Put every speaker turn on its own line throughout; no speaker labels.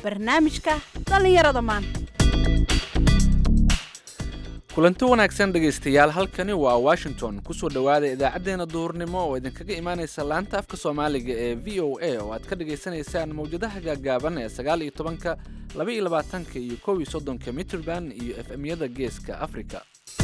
barnaamijka dhalinyarada maanta.
kulanti wanaagsan dhegaystayaal, halkani waa Washington. kusoo dhawaada idaacadeena duhurnimo oo idinkaga imaanaysa laanta afka Soomaaliga ee VOA oo aad ka dhageysanaysaan mawjadaha gaagaaban ee 19, 22 iyo 31 mitrban iyo FM-yada Geeska Afrika.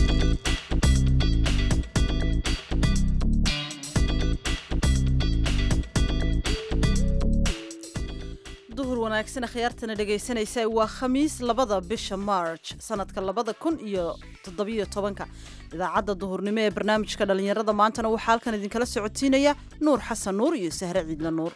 duhur wanaagsan khiyaartana dhageysanaysa waa Khamiis 2 bisha March sanadka 2017. idaacadda duhurnimo ee barnaamijka dhalinyarada maantana waxaa halkan idinkala socotiinaya Nuur Xasan Nuur iyo Sahre Ciidla Nuur.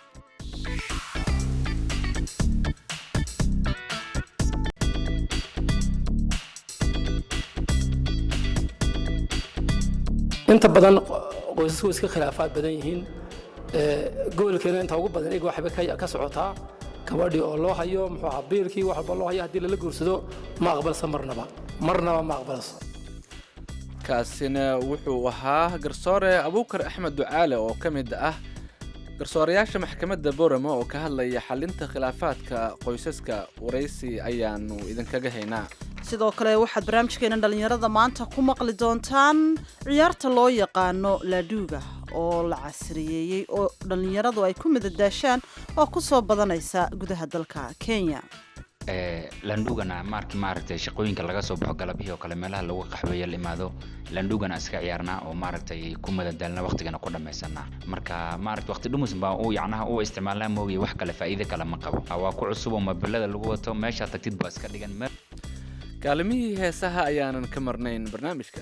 inta badan qoysasku iska khilaafaad badan yihiin gobolkeena inta ugu badan iyagu waxba ka socotaa kabadhi oo loo hayo muxuu ahaa biilkii wax walba loo hayo haddii lala guursado ma aqbalsa marnaba ma aqbalso.
kaasina wuxuu ahaa garsoore Abuukar Axmed Ducaale oo ka mid ah garsooreyaasha maxkamadda Booramo oo ka hadlaya xalinta khilaafaadka qoysaska. waraysi ayaanu idinkaga haynaa.
sidoo kale waxaad barnaamijkeena dhalinyarada maanta ku maqli doontaan ciyaarta loo yaqaano laaduuga oo la casriyeeyay oo dhalinyaradu ay ku midadaashaan oo ku soo badanaysa gudaha dalka Kenya.
landugana maaragtay shaqooyinka laga soo baxo galabihii oo kale meelaha lagu qaxweeyo la imaado landugana iska ciyaarnaa oo maaragtay ku madadaalna waqtigana ku dhameysana marka maaragtay waqti dhumus baa uu yacnaha uu isticmaalaa moogay wax kale faa'iido kale ma qabo. waa ku cusub oo mobilada lagu wato meesha tagtid baa iska dhigan.
kaalimihii heesaha ayaanan ka marnayn barnaamijka.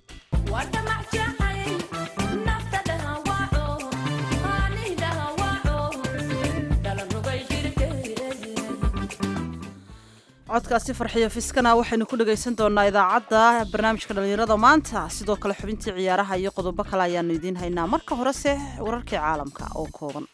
codkaasi farxiyo fiskana waxaynu ku dhagaysan doonaa idaacadda barnaamijka dhalinyarada maanta. sidoo kale xubintii ciyaaraha iyo qodobo kale ayaanu idiin haynaa. marka horese wararkii caalamka oo kooban.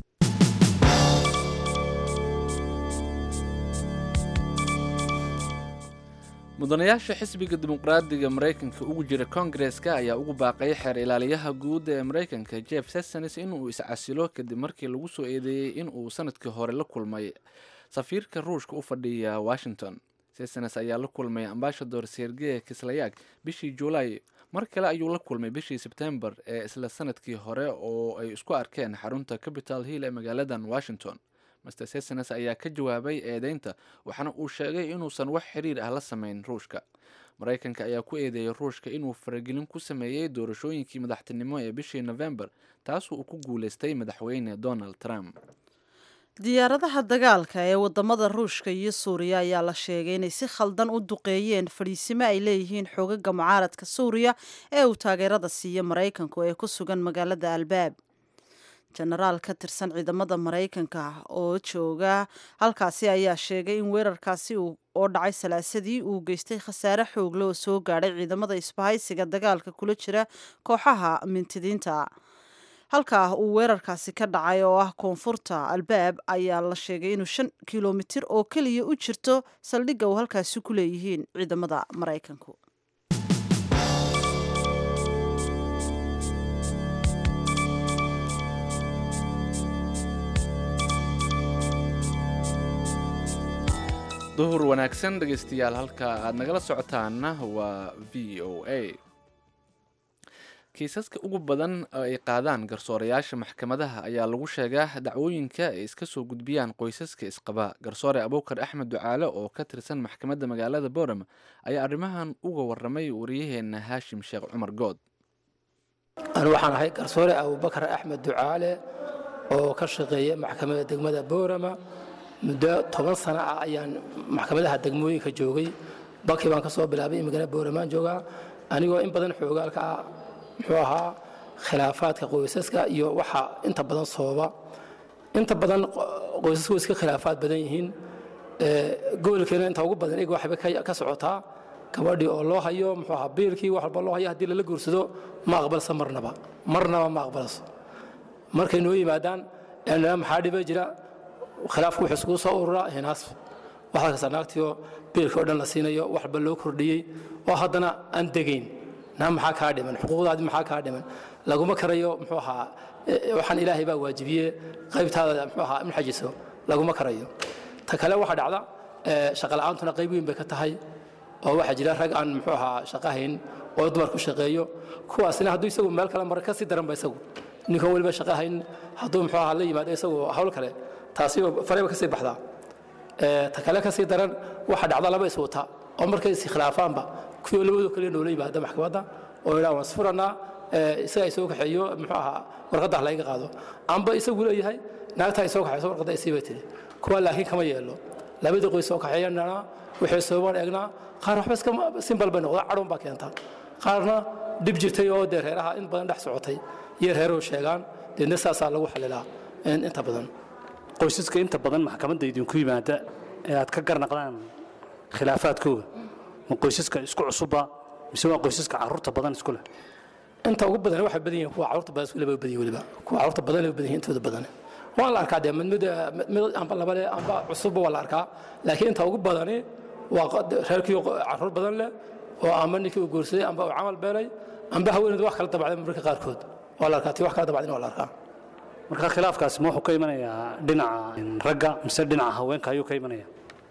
mudanayaasha xisbiga dimuqraadiga Mareykanka ugu jira Congress-ka ayaa ugu baaqay xeer ilaaliyaha guud ee Mareykanka Jeff Sessions inuu iscasilo kadib markii lagu soo eedeeyay inuu sanadkii hore la kulmay safiirka Ruushka u fadhiya Washington. Sessions ayaa la kulmay ambassador Sergey Kislyak bishii July. mar kale ayuu la kulmay bishii September ee isla sanadkii hore oo ay isku arkeen xarunta Capitol Hill ee magaalada Washington. Mr. Sessions ayaa ka jawaabay eedeynta waxaana uu sheegay inuusan wax xiriir ah la sameyn Ruushka. Mareykanka ayaa ku eedeeyay Ruushka inuu faragelin ku sameeyay doorashooyinkii madaxtinimo ee bishii November taas oo ku guuleystay madaxweyne Donald Trump.
diyaaradaha dagaalka ee wadamada Ruushka iyo Suuriya ayaa la sheegay inay si khaldan u duqeeyeen fariisimo ay leeyihiin xogaga mucaaradka Suuriya ee uu taageerada siiya Mareykanku ee ku sugan magaalada Albaab. jenaraal ka tirsan ciidamada Mareykanka oo jooga halkaasi ayaa sheegay in weerarkaasi oo dhacay Salaasadii uu geystay khasaare xoog leh oo soo gaadhay ciidamada isbahaysiga dagaalka kula jira kooxaha mintidiinta. halka uu weerarkaasi ka dhacay oo ah koonfurta Albaab ayaa la sheegay inuu 5 kiiloomitir oo kaliya u jirto saldhigga uu halkaasi ku leeyihiin ciidamada Mareykanku.
duhur wanaagsan dhegaystayaal, halka aad nagala socotaana waa VOA. kiisaska ugu badan oo ay qaadaan garsooreyaasha maxkamadaha ayaa lagu sheegaa dacwooyinka ay iska soo gudbiyaan qoysaska isqaba. garsoore Abuukar Axmed Ducaale oo ka tirsan maxkamadda magaalada Booramo ayaa arrimahan uga warramay wariyaheena Haashim Sheekh Cumar Good.
Anu waxaan ahay garsoore Abuukar Axmed Ducaale oo ka shaqeeya maxkamadda degmada Booramo muddo 10 sano ah ayaan maxkamadaha degmooyinka joogay. bakii baan ka soo bilaabay magaalada Booramo joogaa anigoo in badan xoogaalka ah muxuu ahaa khilaafaadka qoysaska iyo waxa inta badan sababa. inta badan qoysasku iska khilaafaad badan yihiin gobolkeena inta ugu badan iyagu waxba ka socotaa kabadhi oo loo hayo muxuu ahaa biilkii wax walba loo hayo haddii lala guursado ma aqbalsa marnaba ma aqbalso. markay noo yimaadaan maxaa dhibay jira khilaafku wuxuu isku soo ururaa hinaas waxa ka sanaagtiyo biilka oo dhan la siinayo waxba loo kordhiyay oo haddana aan degayn. maxaa kaa dhiman xuquuqdaadi maxaa kaa dhiman laguma karayo muxuu ahaa waxaan ilaahay baa waajibiyay qaybtaada muxuu ahaa in xajiso laguma karayo. ta kale waxa dhacda shaqo la'aantuna qayb weyn bay ka tahay oo waxa jira rag aan muxuu ahaa shaqahayn oo dumarku shaqeeyo kuwaasina hadduu isagu meel kale mar ka sii daran ba isagu ninkan waliba shaqahayn hadduu muxuu ahaa la yimaado isagu hawl kale taasi farayba ka sii baxdaa ta kale ka sii daran waxa dhacda laba is wata oo markay is khilaafaanba kuwa labadu kale noola yimaada maxkamadda oo ilaa wasfurana isaga soo kaxeeyo muxuu ahaa warqadda laga qaado amba isagu leeyahay naagta soo kaxayso warqadda ay sii waytay kuwa laakiin kama yeelo labada qoys soo kaxeeyana waxay soo wareegnaa qaar waxba iska simple bay noqdaa cadhoon baa keenta qaarna dib jirtay oo reeraha in badan dhex socotay iyo reero sheegaan deedna saasaa lagu xalilaa inta badan
qoysaska inta badan maxkamadda idinku yimaada ee aad ka garnaqdaan khilaafaadkooda ma qoysaska isku cusuba mise waa qoysaska carruurta badan isku leh
inta ugu badan waxay badan yihiin kuwa carruurta badan isku leh badan waliba kuwa carruurta badan leh badan intooda badan waa la arkaa mid amba laba leh amba cusub waa la arkaa laakiin inta ugu badani waa reerkii carruur badan leh oo ama ninkii uu guursaday amba uu camal beelay amba haweeneydu wax kala dabacday marka qaarkood waa la arkaa tii wax kala dabacday waa la arkaa
marka khilaafkaas ma wuxuu ka imanayaa dhinaca ragga mise dhinaca haweenka ayuu ka imanayaa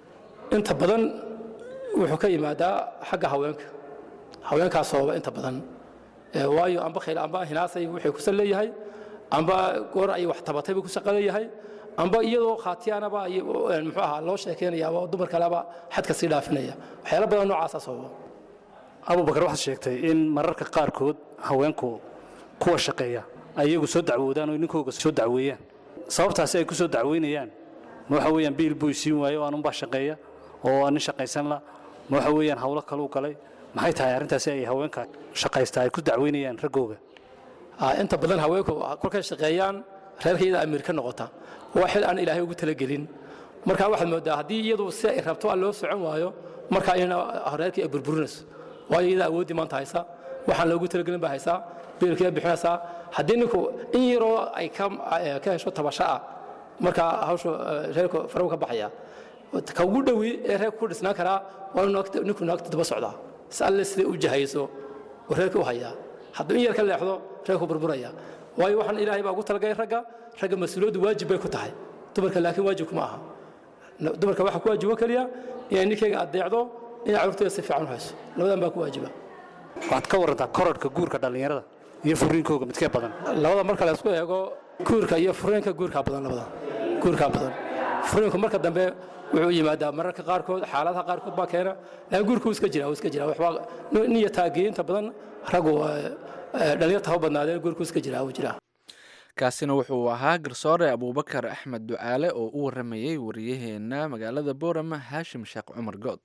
inta badan wuxuu ka yimaadaa xagga haweenkaas sababa inta badan waayo amba hinaasay wuxuu ku sal leeyahay amba goor ay wax tabatay ku shaqo leeyahay amba iyadoo khaatiyaanaba muxuu ahaa loo sheekeynaya oo dumar kaleba xadka sii dhaafinaya waxyaalo badan noocaas sababa
abubakar waxaad sheegtay in mararka qaarkood haweenku kuwa shaqeeya ayagu soo dacwoodaan oo ninkooga soo dacweeyaan sababtaasi ay ku soo dacweynayaan ma waxa weeyaan biil buu siin waayo oo aanunbaa shaqeeya oo aan shaqaysan la ma waxa weeyaan hawlo kaluu galay maxay tahay arrintaasi ay haweenka shaqaysta ay ku dacweynayaan raggooga
inta badan haweenku kolkay shaqeeyaan reerkayda amiir ka noqota waa xil aan ilaahay ugu talagelin marka waxaad moodaa haddii iyadu si ay rabto aan loo socon waayo marka iyana reerkii ay burburinayso waayo iyada awoodii maanta haysa waxaan loogu talagelin baa haysaa biilkii bixinaysaa haddii ninku in yaroo ay ka hesho tabasho ah marka hawshu reerku faraw ka baxaya ka ugu dhowi ee reerku ku dhisnaan karaa waa ninku naagta daba socdaa si alle siday u jahayso oo reerka u hayaa hadduu in yar ka leexdo reerku burburaya waayo waxaan ilaahay baa ugu talagalay ragga mas-uuliyaddu waajib bay ku tahay dumarka laakiin waajib kuma aha dumarka waxa ku waajibo kaliya inay ninkeyga adeecdo inay carruurteeda si fiican u hayso labadan baa ku waajiba
waxaad ka warantaa korodhka guurka dhallinyarada iyo furiinkooga midkee badan
labada marka la isku eego guurka iyo furiinka guurkaa badan furiinku marka dambe wuxuu yimaadaa mararka qaarkood xaaladaha qaarkood baa keena laakiin guurku iska jira waxbaa niya taageeyinta badan raggu dhalinyarta ha u badnaadeen guurku iska jira
kaasina wuxuu ahaa garsoore abubakar axmed ducaale oo u waramayey wariyaheena magaalada boorama haashim sheekh cumar good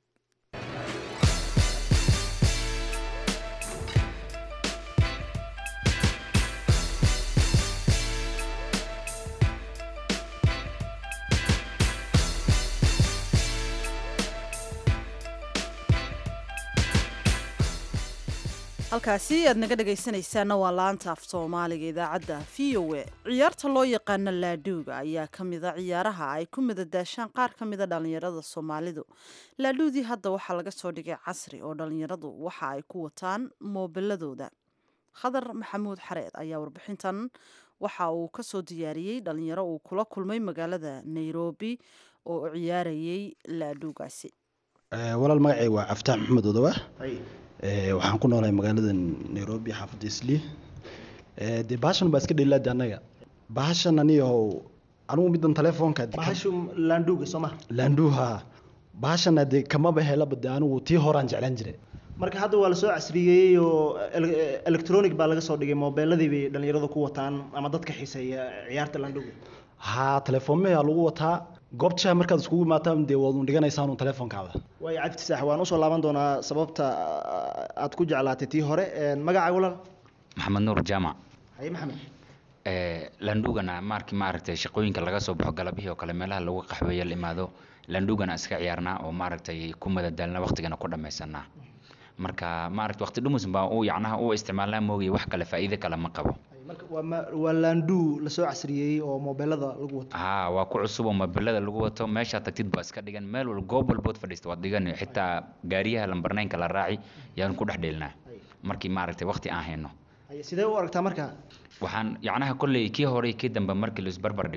halkaasi aad naga dhegaysanaysaana waa laanta af soomaaliga idaacadda v o a ciyaarta loo yaqaano laadhuuga ayaa ka mida ciyaaraha ay ku madadaashaan qaar ka mida dhallinyarada soomaalidu laadhuudii hadda waxaa laga soo dhigay casri oo dhallinyaradu waxa ay ku wataan moobiladooda khadar maxamuud xareed ayaa warbixintan waxa uu kasoo diyaariyey dhallinyaro uu kula kulmay magaalada nairobi oo ciyaarayay laadhuugaasi
walaal magacay waa caftaax maxamed odowa waxaan ku noolahay magaalada nairobi xaafadda islii dee bahashan baa iska dhelaada annaga bahashan anigu middan telefoonka
bahashu laandhuuga sooma
laandhuuha bahashana dee kamaba helaba dee anigu tii horaan jeclaan jiray
marka hadda waa la soo casriyeeyey oo electronic baa laga soo dhigay moobeeladii bay dhallinyaradu ku wataan ama dadka xiiseeya ciyaarta laandhuuga
haa telefoonmayaa lagu wataa goobta markaad iskugu imaataan dee waad dhiganaysaan telefoonkaada
way cabdi saax waan usoo laaban doonaa sababta aad ku jeclaatay tii hore magacaaga walaal
maxamed nuur jaamac
haye maxamed
landhugana maaragtay shaqooyinka laga soo baxo galabihii oo kale meelaha lagu qaxweeyo la imaado landhugana iska ciyaarnaa oo maaragtay ku madadaalna waqtigana ku dhammaysanaa marka maaragtay waqti dhumus baa uu yacnaha uu isticmaalnaa moogay wax kale faa'iido kale ma qabo
waa laandhuu la soo casriyeeyey oo moobeelada lagu wato
waa ku cusub oo moobeelada lagu wato meeshaa tagtid baa iska dhigan meel wal goob walbood fadhiista waad dhigan xitaa gaariyaha lambarnaynka la raaci yaan ku dhex dheelnaa markii maaragtay waqti aan hayno
sidee u aragtaa marka
waxaan yacnaha kolley kii hore kii dambe markii la isbarbar dhigo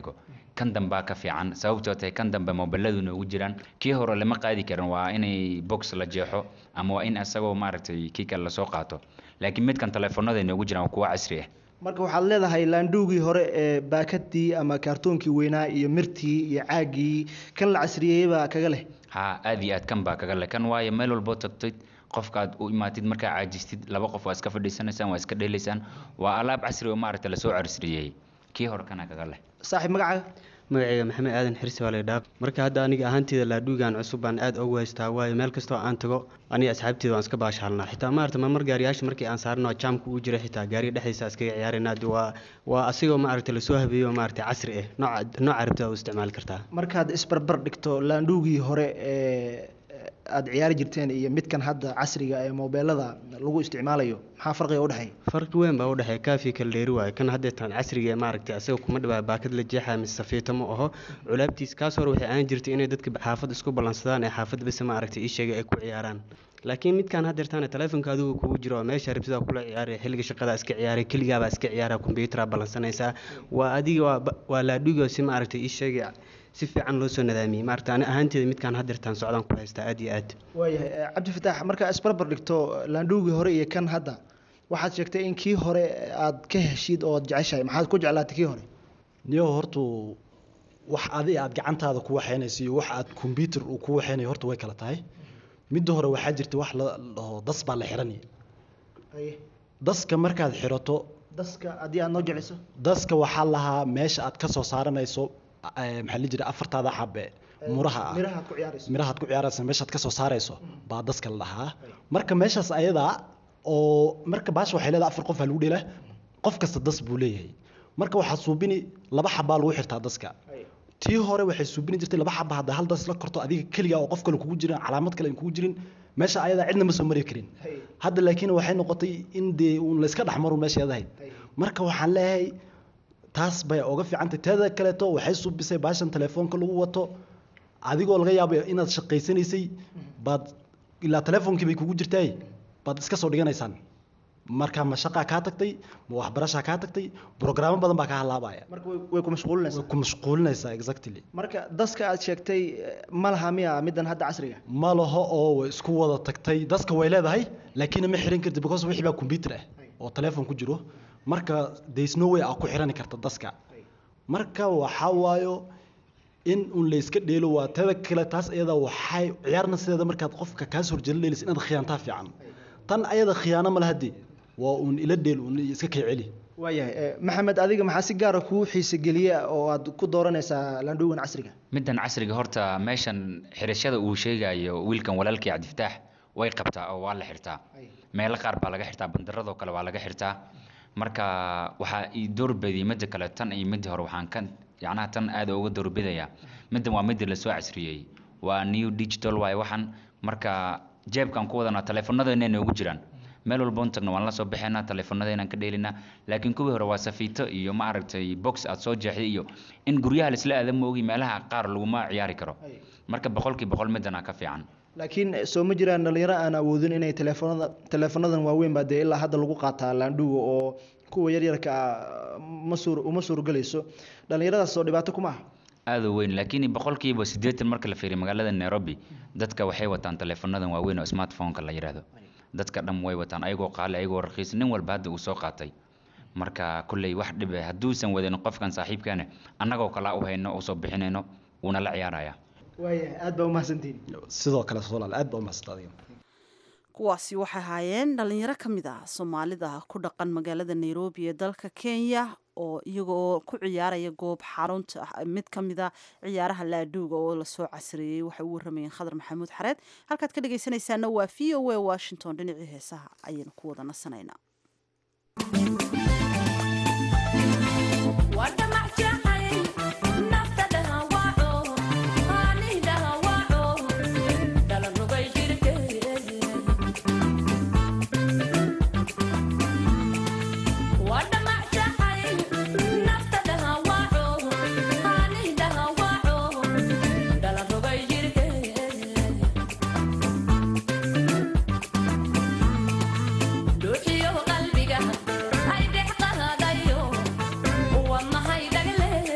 kan dambaa ka fiican sababtoo tahay kan dambe mobiladu noogu jiraan kii hore lama qaadi karin waa inay box la jeexo ama waa in asagoo maaragtay kii kale lasoo qaato laakiin midkan telefoonada noogu jiraan waa kuwa casri ah
marka waxaad leedahay laandhuugii hore ee baakadii ama kaartoonkii weynaa iyo mirtii iyo caagii kan la casriyeeyey baa kaga leh
ha aad iyo aad kan baa kaga leh kan waayo meel walboo tagtid qofkaad u imaatid markaa caajistid laba qof waa iska fadhiisanaysaan waa iska dheelaysaan waa alaab casri oo maaragtay lasoo casriyeeyey kii hore kana kaga leh
saaxiib magacaaga
magacayga maxamed aadan xirsi waa laydhaaf marka hadda aniga ahaanteyda laadhuugaan cusub baan aad ugu haystaa waayo meel kastoo aan tago aniga asxaabteeda waan iska baashaalnaa xitaa maarata mamar gaariyaasha markii aan saarno jaamka uu jira xitaa gaariga dhexdiisa iskaga ciyaarayna waa asigoo maaragta lasoo habeeyo maaragta casri ah nooca rabtaa u isticmaali kartaa
markaad isbarbar dhigto laandhuugii hore ee aad ciyaari jirteen iyo midkan hadda casriga ee mobeelada lagu isticmaalayo maxaa farqiga u dhexeeya
farqi weyn baa u dhexeeya kaafi kala dheeri waayo kan haddeetan casriga maaragtay asaga kuma dhibaa baakad la jeexaa mise safiito ma aho culaabtiis kaas hore waxay aan jirtay inay dadka xaafad isku ballansadaan ee xaafad bise maaragtay ii sheegay ay ku ciyaaraan laakiin midkan haddeertaan telefonka adigu kugu jiro oo meesha rabsidaa kula ciyaaraya xilliga shaqada iska ciyaaray keligaabaa iska ciyaara kombiyuutara ballansanaysaa waa adiga waa laadhugo si maaragtay ii sheegay si fiican loo soo nadaamiyey maaragta ani ahaanteeda midkaan haddeertaan socdaan ku haystaa aad iyo aad
waayahay cabdifataax markaa isbarbar dhigto laandhuugii hore iyo kan hadda waxaad sheegtay in kii hore aad ka heshid oo aad jeceshahay maxaad ku jeclaatay kii hore
niyo hortu wax adi aad gacantaada ku waxaynayso iyo wax aad computer uu ku waxaynayo horta way kala tahay midda hore waxaa jirta wax la dhaho das baa la xiranaya daska markaad xirato
daska haddii aad noo jecliso
daska waxaa lahaa meesha aad ka soo saaranayso maxaa la jira afartaada xabe muraha mirahaad ku ciyaaraysa meeshaad ka soo saarayso baa daska la dhahaa marka meeshaas ayadaa oo marka baasha waxay leedahay afar qof aa lagu dheelaa qof kasta das buu leeyahay marka waxaad suubini laba xabaa lagu xirtaa daska tii hore waxay suubini jirtay laba xaba hadda hal das la korto adiga keliga oo qof kale kugu jirin calaamad kale kugu jirin meesha ayadaa cidna ma soo mari karin hadda laakiin waxay noqotay in dee uun la iska dhexmaro meesha adahayd marka waxaan leeyahay taas bay uga fiicantay teeda kaleeto waxay suubisay baashan telefoonka lagu wato adigoo laga yaabayo inaad shaqaysanaysay baad ilaa telefoonkii bay kugu jirtay baad iska soo dhiganaysaan marka ma shaqaa kaa tagtay ma waxbarashaa kaa tagtay brograamo badan baa kaa halaabaya
marka way ku mashquulinaysaa
way ku mashquulinaysaa exactly
marka daska aad sheegtay ma laha miya middan hadda casriga
ma laho oo way isku wada tagtay daska way leedahay laakiin ma xiran kartid because wixii baa computer ah oo telefoon ku jiro marka there is no way aad ku xirani karta daska marka waxaa waayo in un la iska dheelo waa tada kale taas iyada waxay ciyaarna sideeda markaad qofka kaa soo horjeedin leelis inaad khiyaantaa fiican tan ayada khiyaano ma laha dee waa un ila dheel un iska kay celi
waayahay maxamed adiga maxaa si gaara kuu xiise geliya oo aad ku dooranaysaa laandhuugan casriga
middan casriga horta meeshan xirashada uu sheegayo wiilkan walaalkii cabdifataax way qabtaa oo waa la xirtaa meelo qaar baa laga xirtaa bandaradoo kale waa laga xirtaa marka waxaa ii doorbidayay midda kale tan iyo midda hore waxaan ka yacnaha tan aad uga doorbidaya middan waa midda lasoo casriyey waa new digital waaye waxaan marka jeebkaan ku wadanaa teleefanadeenna noogu jiraan meel walba un tagna waan la soo baxaynaa teleefanadeenaan ka dheelinaa laakiin kuwii hore waa safiito iyo ma aragtay box aad soo jeexday iyo in guryaha laisla aada moogi meelaha qaar laguma ciyaari karo marka boqolkiiba boqol middanaa ka fiican
laakiin soo ma jiraan dhalinyaro aan awoodin inay teleefanadan waaweyn baa dee ilaa hadda lagu qaataa laandhuga oo kuwa yaryarka uma suurogelayso dhalinyaradaas oo dhibaato kuma aha
aad u weyn laakiin boqolkiiba 80 marka la fiiriyo magaalada Nairobi dadka waxay wataan teleefanadan waaweyn oo smartphone-ka la yiraahdo dadka dhan way wataan ayagoo qaali ayagoo raqiis nin walba hadda uu soo qaatay marka kulley wax dhib ah haduusan wadin qofkan saaxiibkana annagoo kala u hayno oo soo bixinayno una la ciyaaraya
waayahay aad baa u mahadsantiin
sidoo kale Soomaali aad baa u mahadsantahay
kuwaasi waxay ahaayeen dhalinyaro ka mid ah Soomaalida ku dhaqan magaalada Nairobi ee dalka Kenya oo iyagoo ku ciyaaraya goob xarunta mid ka mid ah ciyaaraha laadhuuga oo la soo casriyay waxa uu waramayeen Khadar Maxamuud Xareed halkaad ka dhageysanaysaana waa VOA Washington dhinacii heesaha ayaynu ku wada nasanaynaa
qalbiga ay dhexqaadayo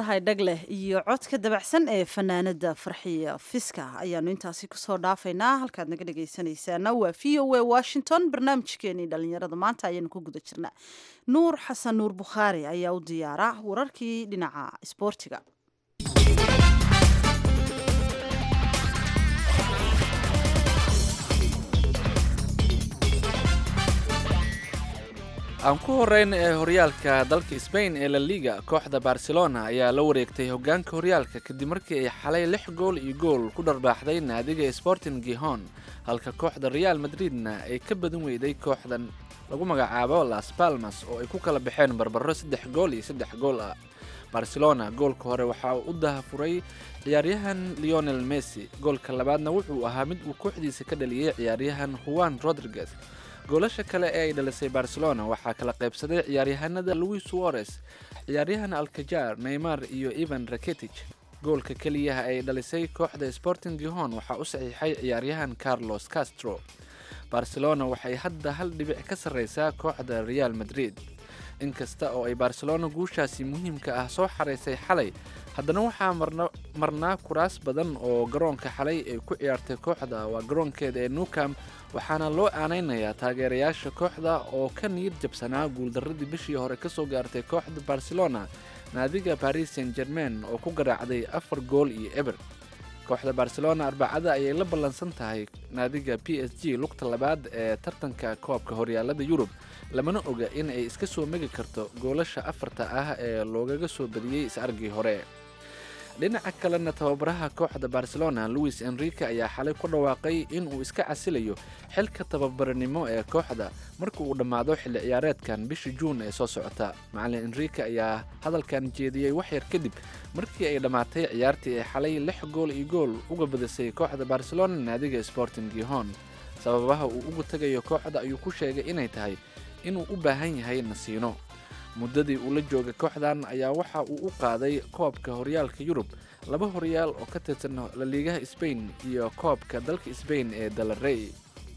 tahay dhagleh iyo codka dabacsan ee fanaanada farxiya fiska ayaanu intaasi kusoo dhaafaynaa. halkaad naga dhegaysanaysaana waa v o a washington. barnaamijkeenii dhalinyarada maanta ayaanu ku guda jirnaa. nuur xasan nuur bukhaari ayaa u diyaara wararkii dhinaca isboortiga.
aan ku horeyna ee horyaalka dalka Spain ee La Liga, kooxda Barcelona ayaa la wareegtay hogaanka horyaalka kadib markii ay xalay 6 gool iyo gool ku dharbaaxday naadiga Sporting Gijón, halka kooxda Real Madridna ay ka badan weyday kooxdan lagu magacaabo Las Palmas oo ay ku kala baxeen barbaro 3 gool iyo 3 gool ah. Barcelona goolka hore waxa uu u dahafuray ciyaaryahan Lionel Messi, goolka labaadna wuxuu ahaa mid uu kooxdiisa ka dhaliyay ciyaaryahan Juan Rodriguez. goolasha kale ee ay dhalisay Barcelona waxaa kala qaybsaday ciyaaryahanada Luis Suarez, ciyaaryahan Alcajar, Neymar iyo Ivan Rakitic. goolka kaliya ay dhalisay kooxda Sporting Gijón waxa uu saxiixay ciyaaryahan Carlos Castro. Barcelona waxay hadda hal dhibic ka sareysaa kooxda Real Madrid. inkasta oo ay Barcelona guushaasi muhiimka ah soo xareysay xalay, haddana waxaa marnaa kuraas badan oo garoonka xalay ay ku ciyaartay kooxda waa garoonkeeda ee Nou Camp, waxaana loo aaneynayaa taageerayaasha kooxda oo ka niyad jabsanaa guuldaradii bishii hore ka soo gaartay kooxda Barcelona naadiga Paris Saint-Germain oo ku garaacday 4 gool iyo eber. kooxda Barcelona Arbacada ayay la ballansan tahay naadiga PSG lugta labaad ee tartanka koobka horyaalada Yurub, lamana oga in ay iska soo megi karto goolasha afarta ah ee loogaga soo badiyay is-argii hore. dhinaca kalena tababaraha kooxda Barcelona Luis Enrique ayaa xalay ku dhawaaqay in uu iska casilayo xilka tababaranimo ee kooxda marka uu dhammaado xilli ciyaareedkan bishii Juun ee soo socota. macallin Enrique ayaa hadalkan jeediyay wax yar kadib markii ay dhamaatay ciyaartii ay xalay 6 gool iyo gool uga badisay kooxda Barcelona naadiga Sporting Gijón. sababaha uu ugu tagayo kooxda ayuu ku sheegay inay tahay inuu u baahan yahay nasiino. muddadii uu la joogay kooxdan ayaa waxa uu u qaaday koobka horyaalka Yurub, 2 horyaal oo ka tirsan La Liga Spain iyo koobka dalka Spain ee Del Rey.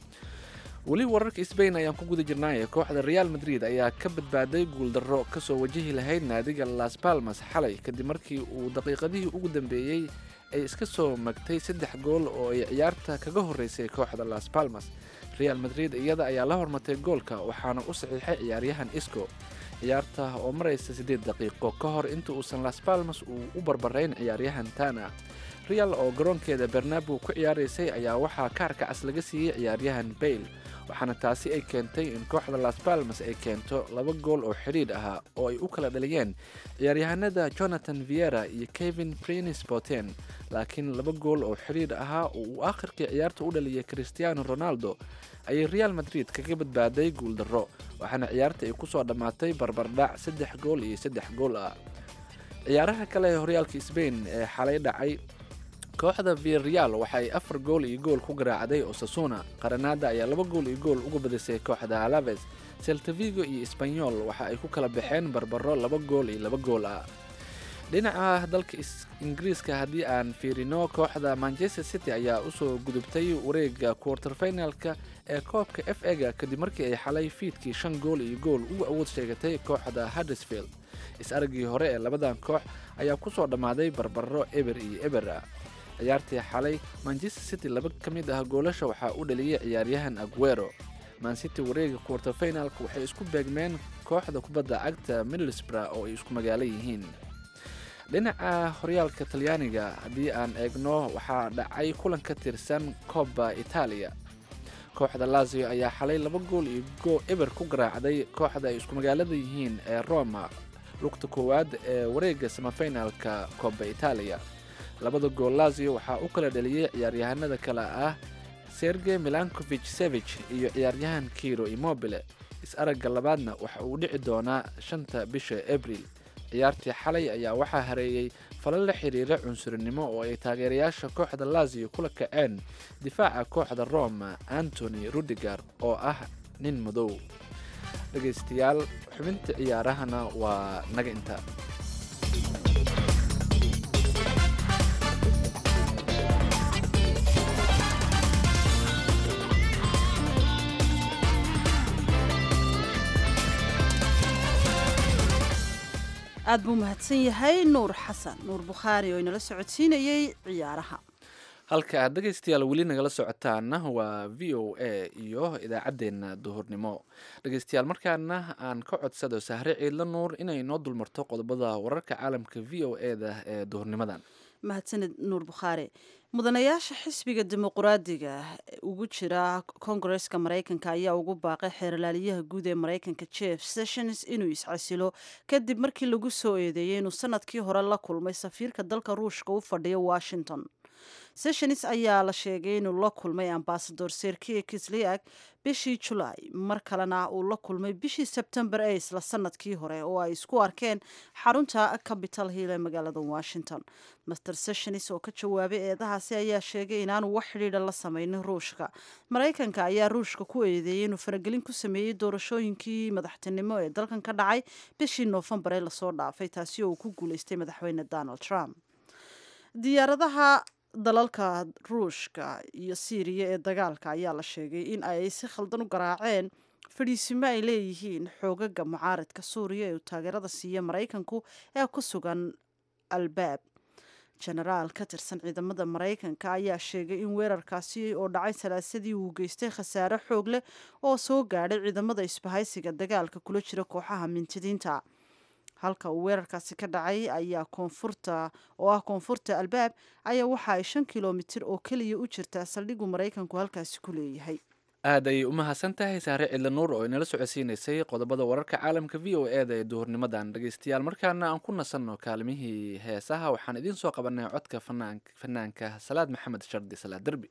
weli wararka Spain ayaan ku guda jirnay. kooxda Real Madrid ayaa ka badbaaday guuldarro ka soo wajihi lahayd naadiga Las Palmas xalay kadib markii uu daqiiqadihii ugu dambeeyay ay iska soo magtay 3 gool oo ay ciyaarta kaga horeysay kooxda Las Palmas. Real Madrid iyada ayaa la hormatay goolka waxaana u saxiixay ciyaaryahan Isco. ciyaarta oo maraysa 8 daqiiqo ka hor inta uusan Las Palmas u barbarayn ciyaaryahan Tana. Real oo garoonkeeda Bernabeu ku ciyaaraysay ayaa waxaa kaarka cas laga siiyay ciyaaryahan Bale, waxaana taasi ay keentay in kooxda Las Palmas ay keento 2 gool oo xiriir ah oo ay u kala dhaliyeen ciyaaryahanada Jonathan Viera iyo Kevin Prince Boateng, laakiin 2 gool oo xiriir ah oo uu aakhirkii ciyaarta u dhaliyay Cristiano Ronaldo ayay Real Madrid kaga badbaaday guuldarro, waxaana ciyaarta ay ku soo dhamaatay barbardhac 3 gool iyo 3 gool ah. ciyaaraha kale ee horyaalka Spain ee xalay dhacay, kooxda Villarreal waxay 4 gool iyo gool ku garaacday Osasuna. Granada ayaa 2 gool iyo gool uga badisay kooxda Alaves. Celta Vigo iyo Espanyol waxa ay ku kala baxeen barbaro 2 gool iyo 2 gool ah. dhinaca dalka Ingiriiska haddii aan fiirino, kooxda Manchester City ayaa u soo gudubtay wareegga quarter finalka ee koobka FA-ga kadib markii ay xalay fiidkii 5 gool iyo gool uga awood sheegatay kooxda Huddersfield. is-aragii hore ee labadan koox ayaa ku soo dhammaaday barbaro eber iyo eber ah. ciyaartii xalay Manchester City 2 ka mid ah goolasha waxaa u dhaliyay ciyaaryahan Aguero. Man City wareegga quarter finalka waxay isku beegmeen kooxda kubadda cagta Middlesbrough oo ay isku magaalo yihiin. dhinaca horyaalka Talyaaniga haddii aan eegno, waxaa dhacay kulan ka tirsan Coppa Italia. kooxda Lazio ayaa xalay 2 gool iyo eber ku garaacday kooxda ay isku magaalada yihiin ee Roma lugta koowaad ee wareegga semifinalka Coppa Italia. 2 gool Lazio waxaa u kala dhaliyay ciyaaryahanada kale ah Sergej Milinkovic-Savic iyo ciyaaryahan Ciro Immobile. is-aragga labaadna waxa uu dhici doonaa 5 bisha Abriil. ciyaartii xalay ayaa waxaa hareeyay falal la xiriira cunsurinimo oo ay taageerayaasha kooxda Lazio kula kaceen difaaca kooxda Roma Anthony Rudiger oo ah nin madow. dhegaystayaal, xubinta ciyaarahana waa naga inta.
aad buu mahadsan yahay nuur xasan nuur bukhaari oo inala socodsiinayey ciyaaraha
halka aad dhegaystayaal weli nagala socotaana waa v o a iyo idaacaddeenna duhurnimo dhegaystayaal markaana aan ka codsado sahre ciidla nuur inay noo dulmarto qodobada wararka caalamka v o e da ee duhurnimadan
mahadsanid nuur bukhaari mudanayaasha xisbiga dimuqraadiga ugu jira kongareska maraykanka ayaa ugu baaqay xeerlaaliyaha guud ee maraykanka jeff sessions inuu iscasilo kadib markii lagu soo eedeeyey inuu sanadkii hore la kulmay safiirka dalka ruushka u fadhiya washington sessions ayaa la sheegay inuu la kulmay ambasador serkey kisliak bishii julaay mar kalena uu la kulmay bishii sebtembar ee isla sanadkii hore oo ay isku arkeen xarunta capital hill ee magaalada washington master sessions oo ka jawaabay eedahaasi ayaa sheegay inaanu wax xidhiidha la sameynin ruushka maraykanka ayaa ruushka ku eedeeyey inuu faragelin ku sameeyey doorashooyinkii madaxtinimo ee dalkan ka dhacay bishii noofembar ee lasoo dhaafay taasi oo uu ku guuleystay madaxweyne donald trump diyaaradaha dalalka ruushka iyo siiriya ee dagaalka ayaa la sheegay in ay si khaldan u garaaceen fadhiisimo ay leeyihiin xoogaga mucaaradka suuriya ee uu taageerada siiya maraykanku ee ku sugan albaab jenaraal ka tirsan ciidamada maraykanka ayaa sheegay in weerarkaasi oo dhacay salaasadii uu geystay khasaare xoog leh oo soo gaadhay ciidamada isbahaysiga dagaalka kula jira kooxaha mintidiinta halka uu weerarkaasi ka dhacay ayaa koonfurta albaab ayaa waxa ay 5 kilomitir oo keliya u jirtaa saldhigu maraykanku halkaasi ku leeyahay
aad ayay u mahadsan tahay saare cidla nuur oo inala socodsiinaysay qodobada wararka caalamka v o e da ee duhurnimadan dhegaystayaal markaana aan ku nasanno kaalimihii heesaha waxaan idiin soo qabanay codka fanaanka salaad maxamed shardi salaad derbi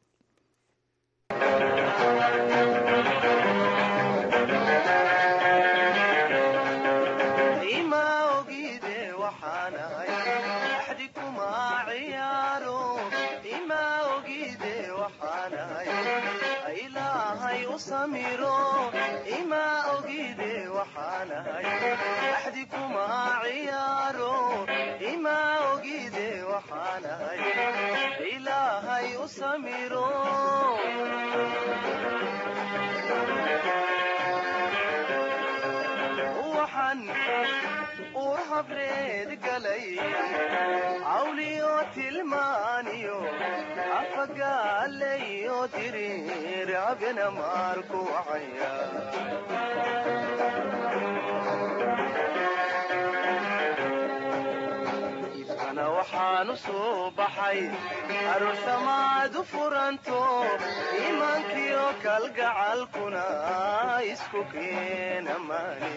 waxaanu soo baxay aroosamaadu furanto iimaankiyo kalgacalkuna isku keena maani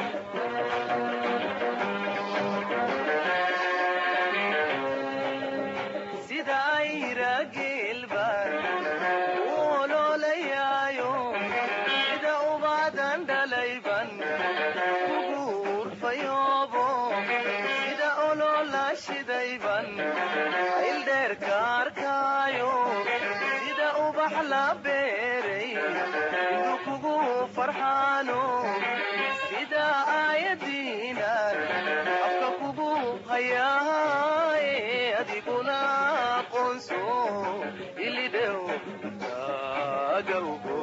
sida ayra geelbaan u oloolayaayo sida ubaadan dhalayban ugu urfayoobo sida oloola shidayban ayldheerka arkaayo sida ubax la beeray indu kugu farxaano sida aayadiina afka kugu hayaaye adiguna aqoonso ilidhow agawgo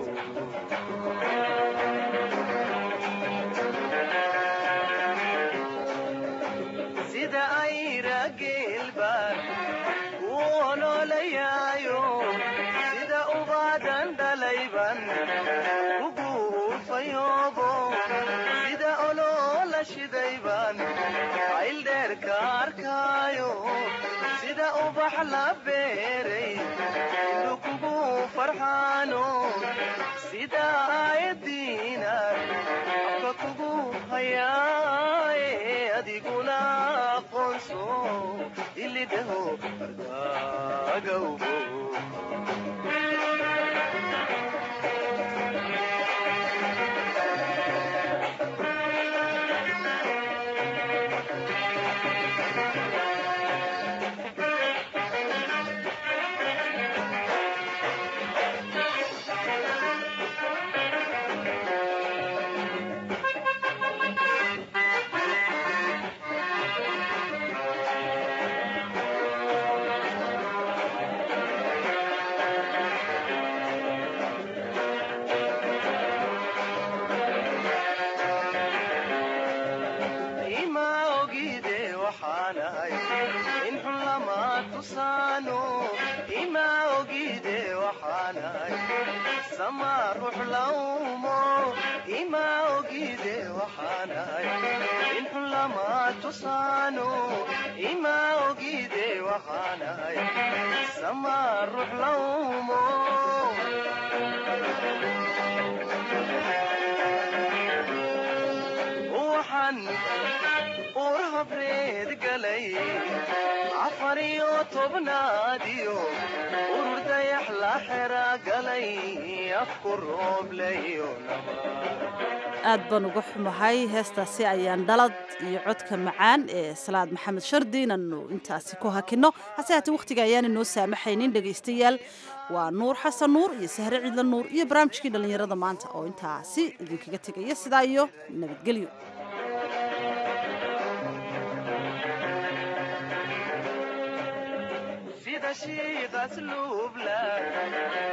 sida ayra geelbaan u oloolayaayo sida ubaadan dhalayban ugu urfayoobo sida oloola shidayban ayldheerka arkaayo sida ubax la beeray indu kugu farxaano sida aayadiina afka kugu hayaaye adiguna aqoonso ilidhaho agawgo sama ruux lawmo ima ogide waxaanahay in xun lama tusaano ima ogide waxaanahay sama ruux lawmo waxaan urhabreed galay afariyo tobnaadiyo ururdayax la xera galay afku rooblayo
aad baan uga xumahay heestaasi ayaan dhalad iyo codka macaan ee salaad maxamed shardi inaanu intaasi ku hakino hase haatee wakhtiga ayaan inoo saamaxaynin dhegaystayaal waa nuur xasan nuur iyo sahre ciidla nuur iyo barnaamijkii dhallinyarada maanta oo intaasi idinkaga tegaya sidaa iyo nabadgelyo
sida shiiqas luubla